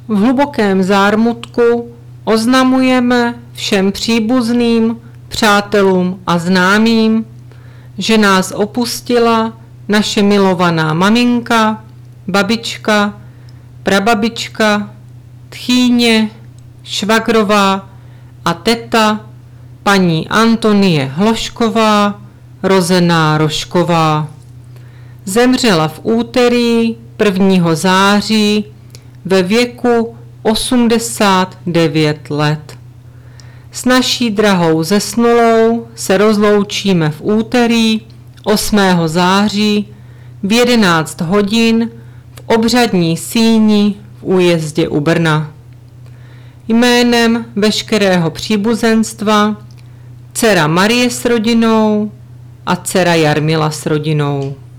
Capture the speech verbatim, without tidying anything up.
v hlubokém zármutku oznamujeme všem příbuzným, přátelům a známým, že nás opustila naše milovaná maminka, babička, prababička, tchýně, švagrová a teta paní Antonie Hlošková, rozená Rošková. Zemřela v úterý prvního září ve věku osmdesát devět let. S naší drahou zesnulou se rozloučíme v úterý osmého září v jedenáct hodin v obřadní síni v Újezdě u Brna. Jménem veškerého příbuzenstva dcera Marie s rodinou a dcera Jarmila s rodinou.